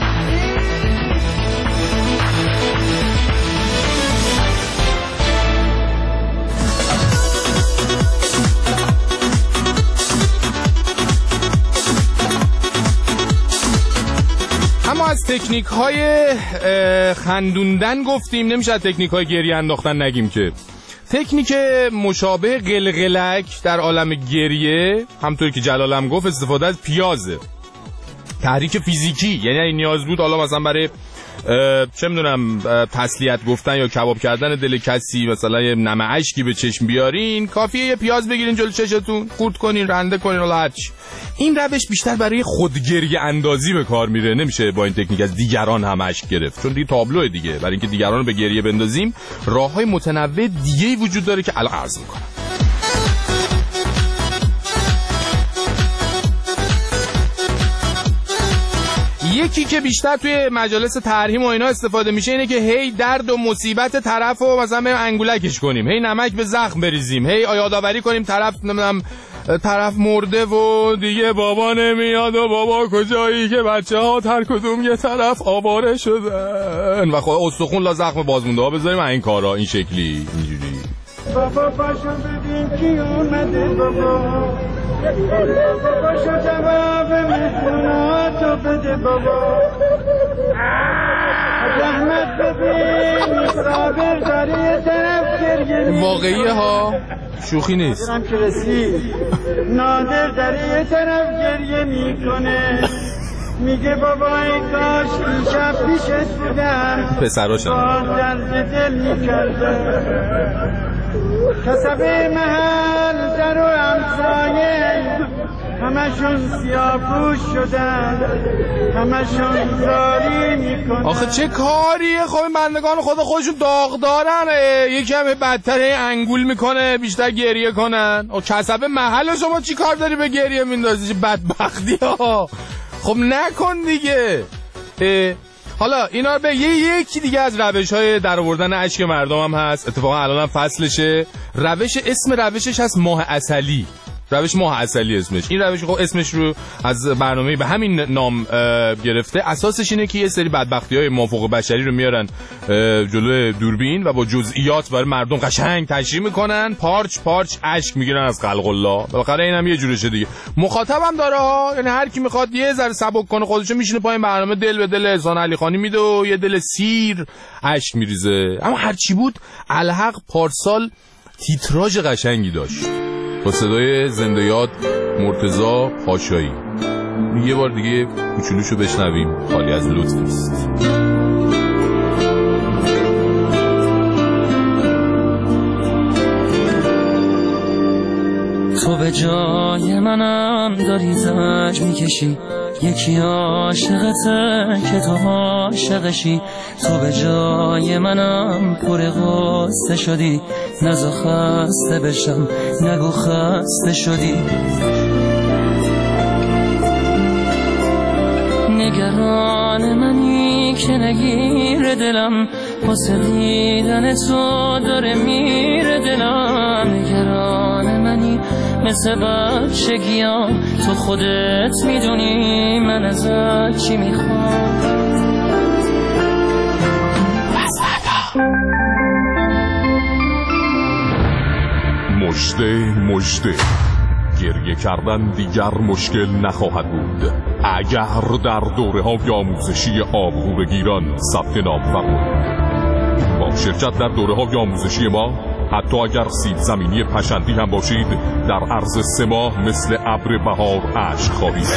اما از تکنیک های خندوندن گفتیم، نمیشه از تکنیک های گریه انداختن نگیم که. تکنیک مشابه قلقلک در عالم گریه همطور که جلالم گفت استفاده از پیازه. تحریک فیزیکی، یعنی این نیاز بود حالا مثلا برای چه میدونم تسلیت گفتن یا کباب کردن دل کسی، مثلا یه نم اشکی به چشم بیارین، کافیه یه پیاز بگیرین جلو چشتون، خورد کنین، رنده کنین، حالا هرچی. این روش بیشتر برای خودگریه اندازی به کار میره. نمیشه با این تکنیک از دیگران هم اشک گرفت، چون دیگه تابلوه دیگه. برای اینکه دیگران رو به گریه بندازیم راههای متنوع دیگه‌ای وجود داره که الان عرض میکنم. یکی که بیشتر توی مجالس ترحیم و اینا استفاده میشه اینه که هی درد و مصیبت طرف رو مثلا بریم انگولکش کنیم، هی نمک به زخم بریزیم، هی یادآوری کنیم طرف مرده و دیگه بابا نمیاد و بابا کجایی که بچه ها هر کدوم یه طرف آواره شدن و خود استخون لا زخم بازمونده ها بذاریم این کارا این شکلی اینجوری. بابا پاشو ببین کی اومده، بابا پاشو جواب میخونه. بابا رحمت ببین صابر داری یه طرف گریه واقعیه ها، شوخی نیست. نادر داری یه طرف گریه میکنه، میگه بابا ای کاش دیشب پیشت بودم، پسراشم باز درد دل میکرده. کسبه محل در و همسایه همشون سیاپوش شدن، همشون زاری میکنن. آخه چه کاریه؟ خب بندگان خدا خودشون داغ دارن، یکی هم بدتر انگول میکنه بیشتر گریه کنن. کسبه محل شما چی کار داری به گریه میندازی؟ بدبختی ها. خب نکن دیگه. حالا اینا به یکی دیگه از روش‌های در آوردن اشک مردم هم هست. اتفاقا الان هم فصلشه. اسم روشش هست ماه عسلی. روش ماه عسلی اسمش. این روش خب اسمش رو از برنامه به همین نام گرفته. اساسش اینه که یه سری بدبختی‌های مافوق بشری رو میارن جلوی دوربین و با جزئیات برای مردم قشنگ تشریح میکنن، پارچ پارچ اشک میگیرن از خلق الله. بالاخره اینم یه جورشه دیگه. مخاطب هم داره ها، یعنی هر کی میخواد یه ذره سبک کنه خودشو میشینه پایین برنامه دل به دل احسان علی خانی میده و یه دل سیر اشک میریزه. اما هر چی بود الحق پارسال تیتراژ قشنگی داشت با صدای زنده یاد مرتضی پاشایی. یه بار دیگه کوچولوشو بشنویم، خالی از لطفی است. تو به جای منم داری زج میکشی، یکی عاشقته که تو عاشقشی. تو به جای منم پر غصه شدی، نزا خسته بشم نگو خسته شدی. نگران منی که نگیر دلم، واسه دیدن تو داره میره دلم. نگران منی مثل بچگیام، تو خودت میدونی من ازت چی میخوام. مژده گریه کردن دیگر مشکل نخواهد بود اگر در دوره‌های آموزشی آبروبگیران ثبت نام فرمایید. با شرکت در دوره‌های آموزشی ما حتی اگر سیب زمینی پشندی هم باشید در عرض 3 ماه مثل ابر بهار اشک خواهید.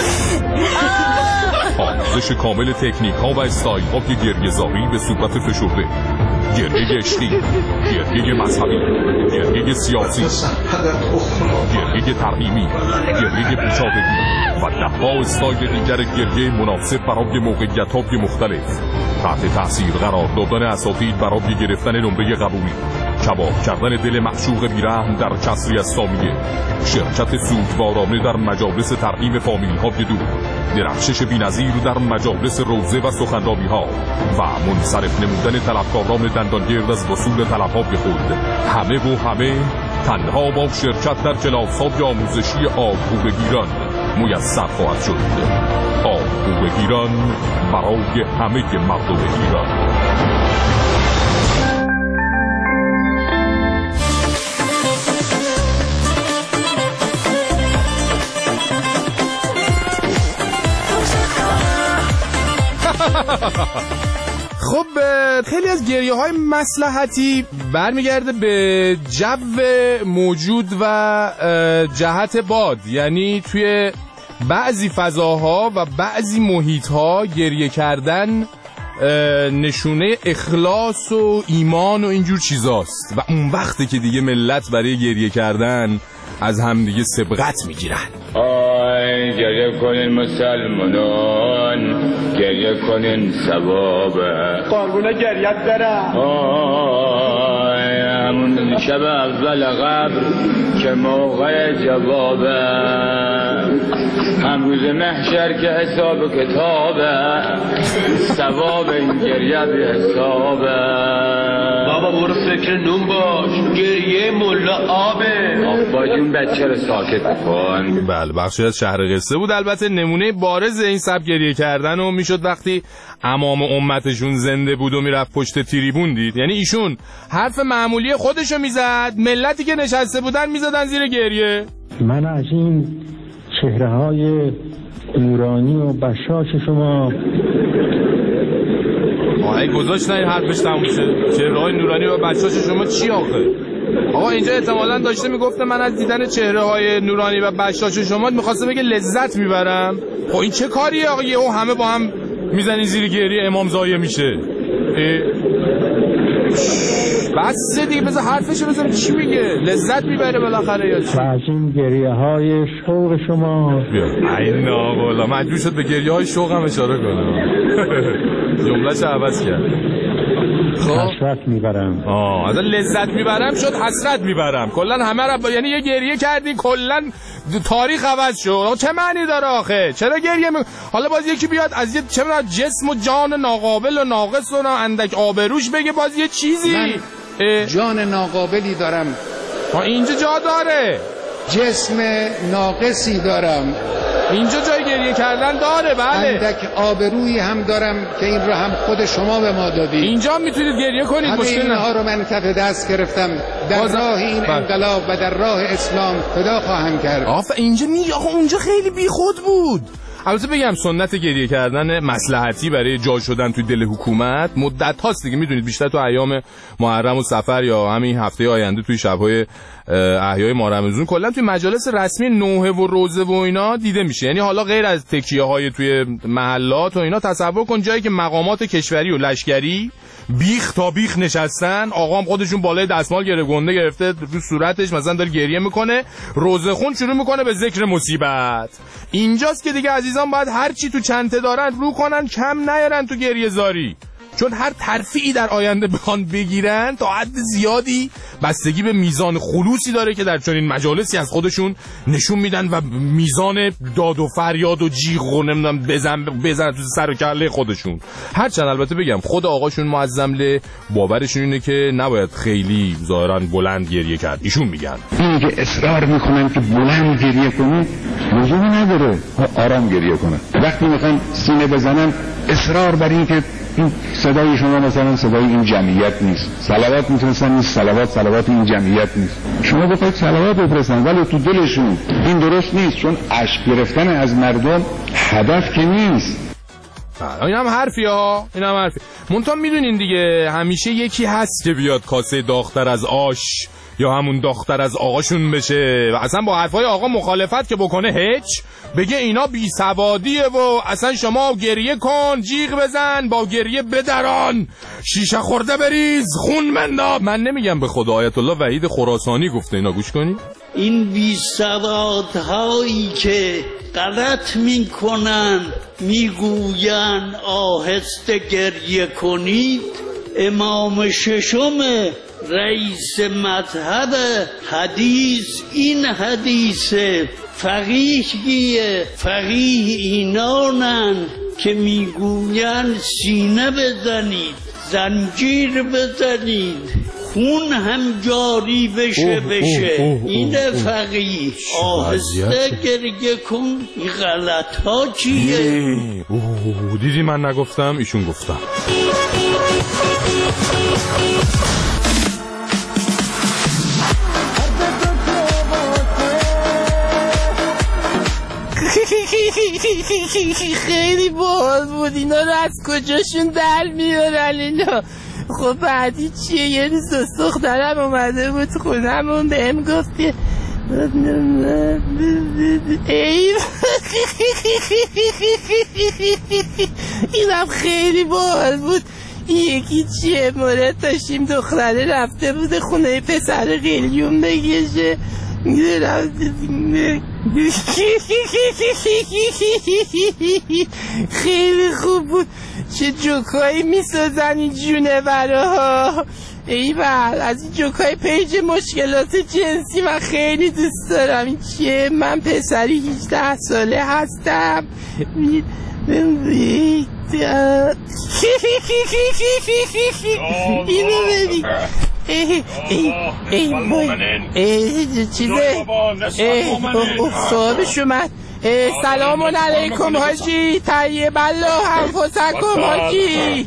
آموزش کامل تکنیک ها و استایل های گریه‌زاری به صورت فشرده، گریه عشقی، گریه مذهبی، گریه سیاسی، گریه ترحیمی، گریه پیچادگی و ده‌ها استایل دیگر گریه مناسب برای موقعیت‌های مختلف. تحت تأثیر قرار دادن اساتید برای گرفتن نمره قبولی، کباب کردن دل معشوق بیرحم در کسری از سامیه، شرکت سوگوارانه در مجالس ترحیم فامیل‌های دور، درخشش بی‌نظیر در مجالس روزه و سخنرانی‌ها و منصرف نمودن طلبکاران دندانگرد از وصول طلب‌های خود. همه تنها با شرکت در کلاس‌های آموزشی آبروبگیران میسر خواهد شد. آبروبگیران برای همه مردم ایران. خب خیلی از گریه های مصلحتی برمیگرده به جو موجود و جهت باد. یعنی توی بعضی فضاها و بعضی محیطها گریه کردن نشونه اخلاص و ایمان و اینجور چیزاست و اون وقتی که دیگه ملت برای گریه کردن از هم دیگه سبقت میگیرن. آی گریه کنین مسلمانان، گریه کنین ثوابه، قربونه گریت برم. آی همون شب اول قبر که موقع جوابه، هم روز محشر که حساب کتابه، ثواب این گریه بی حسابه. بابا برو فکر نون باش، گریه ملا آبه. آبا جون بچه رو ساکت بکن. بله بخشی از شهر قصه بود. البته نمونه بارز این سبک گریه کردن و میشد وقتی امام امتشون زنده بود و میرفت پشت تریبون دید. یعنی ایشون حرف معمولی خودشو میزد، ملتی که نشسته بودن میزدن زیر گریه. من از این چهره‌های نورانی و بشاش شما. آقای گذاشت نه حرفش تموم شه. چهره‌های نورانی و بشاش شما چی آخه؟ آقا اینجا احتمالاً داشته میگفته من از دیدن چهره‌های نورانی و بشاش شما می‌خواسته بگه لذت میبرم. خب این چه کاریه آقا؟ یهو همه با هم میزنی زیر گریه امام زایه میشه. بس دیگه بذار حرفشو بذارم چی میگه. لذت میبره بالاخره یا چی؟ از این گریه‌های شوق شما. ای ناقلا مجبور شد به گریه‌های شوق هم اشاره کنه. جمله‌شو عوض کرد. حسرت میبرم. از لذت میبرم شد حسرت میبرم. کلا همه را یعنی یه گریه کردی کلا تاریخ عوض شد. چه معنی داره آخه؟ چرا گریه حالا باز یکی بیاد از یه چه جسم و جان ناقابل و ناقص و اندک آبروش بگه باز یه چیزی. من جان ناقابلی دارم. اینجا جا داره. جسم ناقصی دارم. اینجا جای گریه کردن داره. بله. اندک آبرویی هم دارم که این رو هم خود شما به ما دادید. اینجا میتونید گریه کنید. همه اینها رو من کف دست گرفتم در راه این انقلاب و در راه اسلام فدا خواهم کرد. اینجا اونجا خیلی بیخود بود. البته بگم سنت گریه کردن مصلحتی برای جا شدن توی دل حکومت مدت هاست دیگه. میدونید بیشتر تو ایام محرم و صفر یا همین هفته آینده توی شب‌های احیای ماه رمضان کلا توی مجالس رسمی نوحه و روزه و اینا دیده میشه. یعنی حالا غیر از تکیه‌های توی محلات و اینا تصور کن جایی که مقامات کشوری و لشکری بیخ تا بیخ نشستن، آقام خودشون بالای دستمال گنده گرفته رو صورتش مثلا داره گریه میکنه، روزه خون شروع میکنه به ذکر مصیبت. اینجاست که دیگه عزیزان باید هر چی تو چنته دارن رو کنن، کم نیارن تو گریه زاری، چون هر ترفیعی در آینده بخوان بگیرن تا حد زیادی بستگی به میزان خلوصی داره که در چنین مجالسی از خودشون نشون میدن و میزان داد و فریاد و جیغ و نمیدونم بزن تو سر و کله خودشون. هرچند البته بگم خود آقاشون معظمله باورشون اینه که نباید خیلی ظاهرا بلند گریه کرد. ایشون میگن این که اصرار میکنن که بلند گریه کنن لزومی نداره، آرام گریه کنن. وقتی میخوان سینه بزنن اصرار بر این که این صدای شما مثلا صدای این جمعیت نیست، صلوات میتونستن نیست، صلوات این جمعیت نیست. شما بخواید صلوات بفرستن ولی تو دلشون این درست نیست، چون اشک گرفتن از مردم هدف که نیست. این هم حرفی ها، این هم حرفی. منتها میدونین دیگه همیشه یکی هست که بیاد کاسه داختر از آش یا همون داختر از آقاشون بشه و اصلا با حرفای آقا مخالفت که بکنه هیچ، بگه اینا بی سوادیه و اصلا شما گریه کن، جیغ بزن، با گریه بدران، شیشه خورده بریز، خون بنداب. من نمیگم به خدا، آیت الله وحید خراسانی گفته اینا، گوش کنی. این بی سوادهایی که غلط میکنن میگوین آهسته گریه کنید، امام ششم رئیس مذهب حدیث این حدیث فقیه اینانن که میگوین سینه بزنید، زنجیر بزنید، خون هم جاری بشه. این فقیه آهسته گریه کن. این غلط ها چیه؟ دیدی من نگفتم، ایشون گفتم. خیلی باحال بود. اینا رو از کجاشون در میارن اینا؟ خب بعدی چیه؟ یه روز دخترم اومده بود خونمون بهم گفت که اینم خیلی باحال بود. یکی چیه؟ مورد داشتیم دختره رفته بود خونه پسر قلیون بگشه، خیلی خوب بود. چه جوکایی میسازن این جونوراها. ایول، از این جوکای پیج مشکلات جنسی من خیلی دوست دارم. این چیه؟ من پسری 18 ساله هستم. اینو ببین. چیزه صاحب شما. سلام علیکم حاجی، طیب الله انفسکم حاجی.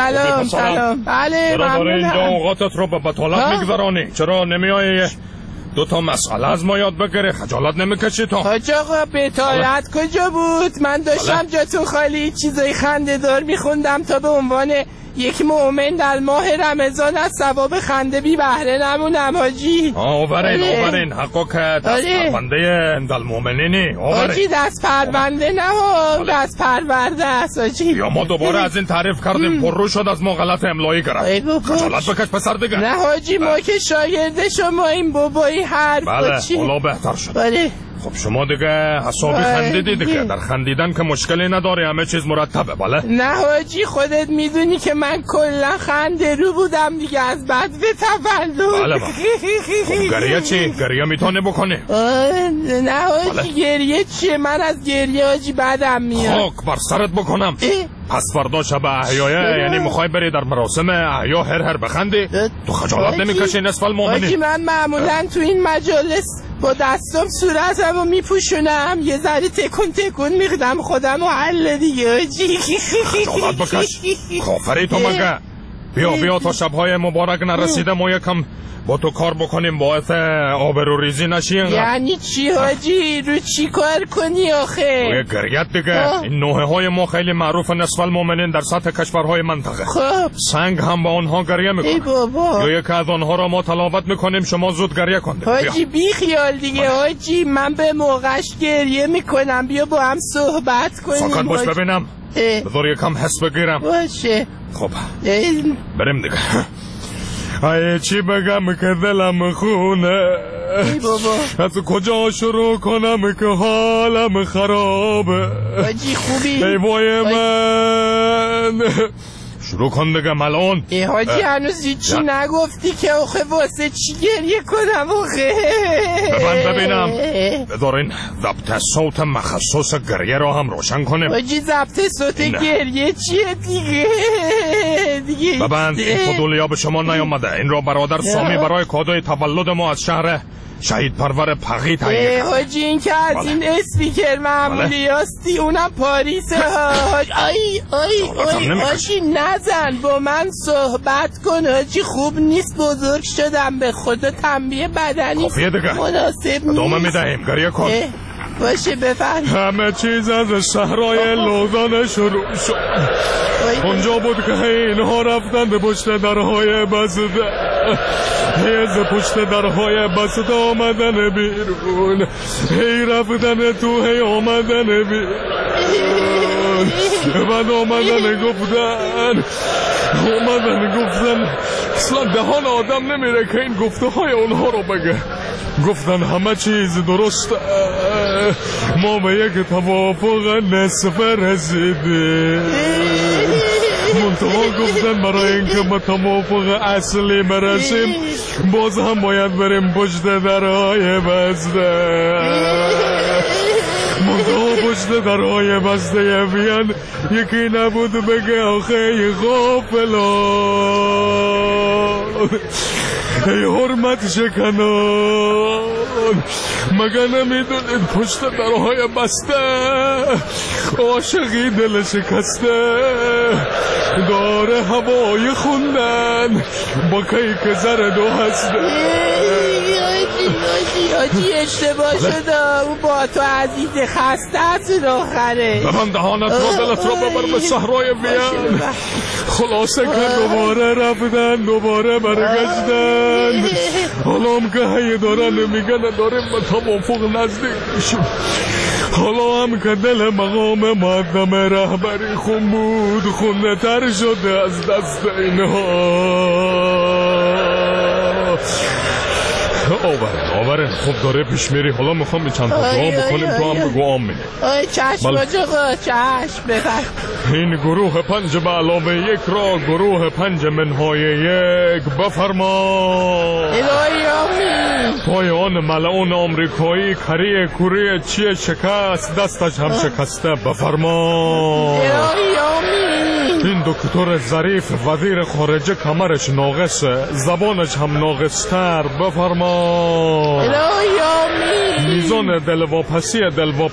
سلام. بله چرا داره اینجا اوقاتت رو به بطالت میگذرانی؟ چرا نمیای دو تا مسئله از ما یاد بگیره. خجالت نمیکشی تو؟ حاج آقا بتالت کجا بود؟ من داشتم جاتون خالی چیزای خنده دار میخوندم تا به عنوان یک مؤمن در ماه رمضان از ثواب خنده بی بهره نمونم حاجی. آورین حقا که دست پرونده اندال مؤمنینی. حاجی دست پرونده نه دست پرورده است حاجی. یا ما دوباره از این تعریف کردیم پررو شد از ما غلط املایی گرفت. خجالت بکش پسر دیگه. نه حاجی ما که شاگرد شما این بابایی حرف. بله حالا بهتر شد. بله خب شما دیگه حسابی خندیدی دیگه. در خندیدن که مشکلی نداری، همه چیز مرتبه. بله نه حاجی خودت میدونی که من کلا خنده رو بودم دیگه از بعد به تولد. بله خب گریه چی؟ گریه میتونه بکنی؟ نه حاجی گریه چیه؟ من از گریه حاجی بدم میاد. خاک بر سرت بکنم. پس فردا شب احیایه یعنی میخوای بری در مراسم احیا هر بخندی؟ تو خجالت نمیکشی نصف المؤمنین؟ حاجی من معمولا تو این مجالس با دستم صورتمو میپوشونم، یه ذره تکون میخدم خودمو حل دیگه حاجی. خجالت بکش کافری تو مگه. بیا تا شبهای مبارک نرسیده ما یکم با تو کار بکنیم باعث آبروریزی نشی. یعنی چی حاجی؟ رو چی کار کنی آخه؟ روی گریت دیگه. این نوحه های ما خیلی معروف نصف المؤمنین در سطح کشورهای منطقه. خب سنگ هم با آنها گریه میکنه. ای بابا. یا یکی از آنها را ما تلاوت میکنیم شما زود گریه کن. حاجی بی خیال دیگه حاجی، من به موقعش گریه میکنم. بیا با هم صحبت کنیم. ساکت باش ببینم. بذار یکم حس بگیرم. باشه خب بریم دیگه. ای چی بگم که دلم خونه، ای بابا از کجا شروع کنم که حالم خرابه. حاجی خوبی؟ ای وای من. شروع کن دیگه ملعون. ای حاجی هنوز چی نگفتی که آخه واسه چی گریه کنم آخه؟ ببینم. بذار این ضبط صوت مخصوص گریه رو هم روشن کنیم. حاجی ضبط صوت گریه چیه دیگه؟ ببند این فضولیا به شما نیامده. این رو برادر سامی برای کادوی تولد ما از شهر شهید پرور پغی تهیه کرد. حاجی این که از این اسپیکر معمولی هستی اونم پاریسه. آی حاجی نزن با من صحبت کن حاجی. خوب نیست بزرگ شدم به خدا تنبیه بدنی مناسب نیست. ادامه میدهیم گریه کن. باشه بفرم. همه چیز از صحرای لوزان شروع شد. اونجا بود که اینها رفتند به پشت درهای بسته. از پشت درهای بسته آمدن بیرون. هی رفتن تو هی آمدن بیرون. بعد آمدن گفتن اصلا دهان آدم نمیره که این گفته های اونها رو بگه. گفتن همه چیز درسته، ما به یک توافق نصف رسیدیم. منتها گفتن برای اینکه به توافق اصلی برسیم باز هم باید بریم پشت درهای بسته. منتها پشت درهای بسته بیان یکی نبود بگه آخه غافلان، ای حرمت شکنان، مگه نمیدونید پشت درهای بسته عاشقی دل شکسته داره هوای خوندن با کیک زرد و هسته. حاجی اشتباه شده، اون با تو عزیز خسته است آخره. ببند دهانت رو دلت رو ببر به صحرای بیان. خلاصه که دوباره رفتن دوباره برگشتن. حالا هم که هی دارن میگن داریم به توافق نزدیک میشیم. حالا هم که دل مقام مقدم رهبری خون بود خونه تر شده از دست اینها. آورن خوب داره پیش میری. حالا میخوام به چند تا دعا بکنیم تو هم بگو آمین. چشم آقا چشم بفرم. این گروه 5 به علاوه 1 را گروه 5 منهای 1 بفرما. الهی آمین. پایان ملعون آمریکایی کره کوری چیه شکست دستش هم شکسته بفرما. الهی آمین. این دکتر ظریف وزیر خارجه کمرش ناقصه زبانش هم ناقصتر بفرما. الهی آمین. میزان دلواپسی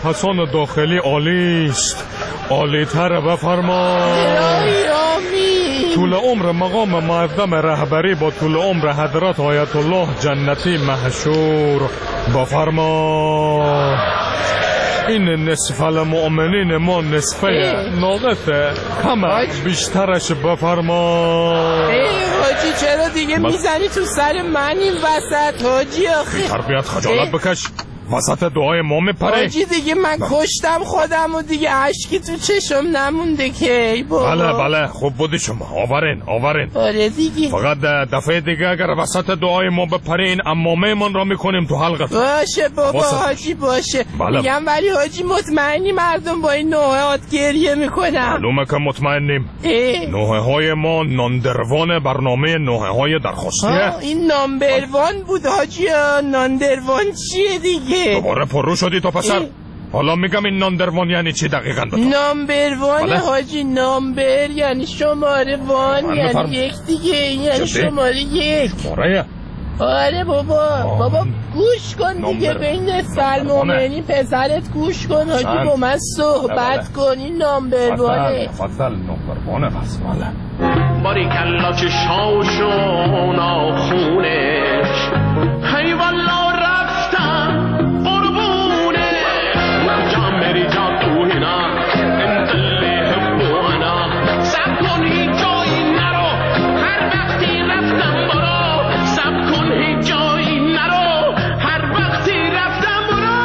دلواپسان داخلی عالی است عالی تر بفرما. الهی آمین. طول عمر مقام معظم رهبری با طول عمر حضرت آیت الله جنتی محشور بفرما. این نصف المؤمنین ما نصفه ناقصه، کمه بیشترش بفرما. حاجی چرا دیگه میزنی تو سر من این وسط حاجی؟ آخه تربیت خجالت بکش، وسط دعای ما میپره. حاجی دیگه من کشتم خودم و دیگه عشقی تو چشم نمونده که ای بابا. بله خوب بودی شما، آورین. آره دیگه. فقط دفعه دیگه اگر وسط دعای ما بپرین امامه من را میکنیم تو حلقت. باشه بابا حاجی باشه. میگم ولی حاجی مطمئنی مردم با این نوحات گریه میکنن؟ معلومه که مطمئنیم. نوحه های ما ناندروان برنامه نوحه های درخواستیه. این نامبروان بود حاجی. ناندروان چیه دیگه؟ دوباره پرو شدی تو پسر. حالا میگم این نامبروان یعنی چی دقیقاً؟ نامبروان حاجی، نامبر یعنی شماره وان، یعنی یک دیگه، یعنی شماره یک. آره بابا گوش کن دیگه، بین سلمومنی پسرت گوش کن حاجی، با من صحبت کن. این نامبروانه. فضل نامبروانه بس. باریکلا چه شاوشون آخونش، هی والا رفتم قربونه، جام بری جا تو هنا انت اللي حبو انا، سب کن هیچ جایی نرو، هر وقتی رفتم برو، سب کن هیچ جایی نرو، هر وقتی رفتم برو.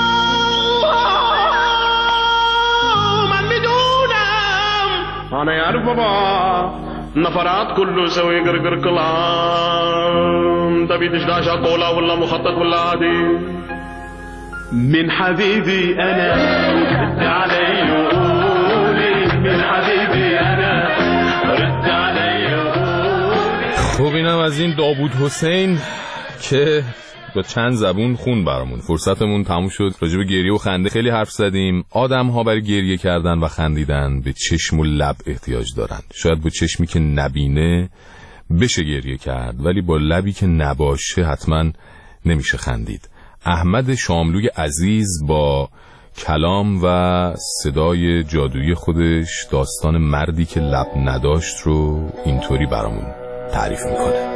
من میدونم انا یارو بابا نفرات كله سوي قرقر كلام، تبي تشداش طولة ولا مخطط ولا عادي؟ من حبيبي أنا رد علي وقولي، من حبيبي أنا رد علي وقولي. خوب اینم از این داوود حسین که با چند زبون خون برامون. فرصتمون تموم شد. راجع به گریه و خنده خیلی حرف زدیم. آدم ها برای گریه کردن و خندیدن به چشم و لب احتیاج دارن. شاید با چشمی که نبینه بشه گریه کرد، ولی با لبی که نباشه حتما نمیشه خندید. احمد شاملوی عزیز با کلام و صدای جادویی خودش داستان مردی که لب نداشت رو اینطوری برامون تعریف میکنه.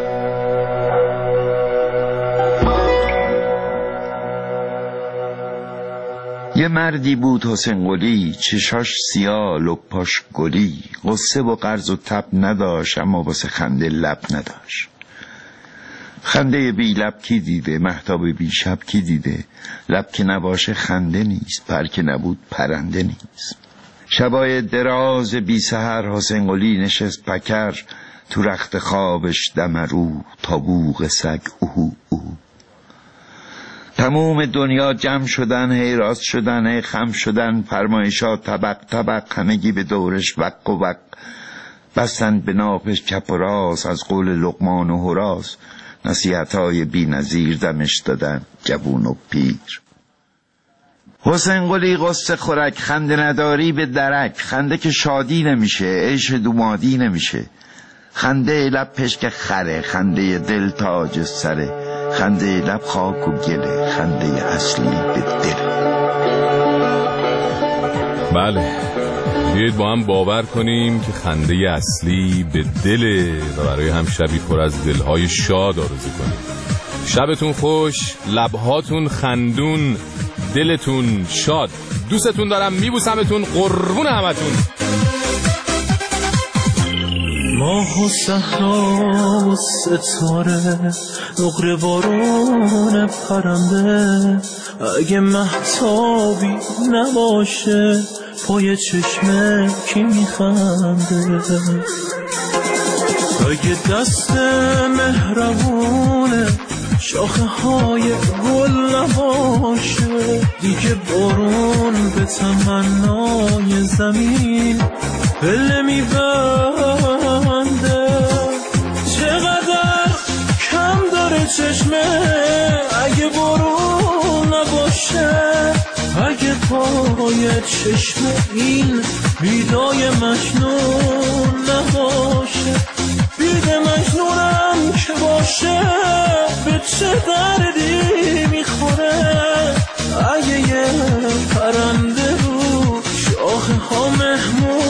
یه مردی بود حسین قلی، چشاش سیاه لپاش گلی، قصه و قرض و تب نداشت اما واسه خنده لب نداشت. خنده بی لب کی دیده، مهتاب بی شب کی دیده، لب که نباشه خنده نیست، پر که نبود پرنده نیست. شبای دراز بی سحر حسین قلی نشست پکر، تو رخت خوابش دمرو تا بوق سگ اوهو اوهو. تموم دنیا جمع شدن، هی راست شدن، هی خم شدن، فرمایشات طبق طبق، همگی به دورش وق و وق، بستن به ناپش چپ و راست، از قول لقمان و هراس، نصیحتای بی نظیر دمش دادن جوون و پیر. حسین قلی قصه خورک، خنده نداری به درک، خنده که شادی نمیشه، عیش دومادی نمیشه، خنده لب پشک خره، خنده دل تاج سره، خنده لب خاک و گله، خنده اصلی به دل. بله، بیایید با هم باور کنیم که خنده اصلی به دله و برای هم شبی پر از دلهای شاد آرزو کنیم. شبتون خوش، لبهاتون خندون، دلتون شاد. دوستتون دارم، میبوسمتون، قربون همتون. ماه و صحرا و ستاره، نقره بارون پرنده، اگه مهتابی نباشه پای چشمه کی میخنده، اگه دست مهربونه شاخه های گل نباشه، دیگه بارون به تمنای زمین پله میبنده. چقدر کم داره چشمه اگه بارون نباشه، اگه پای چشمه این بیدای مجنون نباشه، بیده مجنونم که باشه به چه دردی میخوره، اگه یه پرنده رو شاخه ها مهمون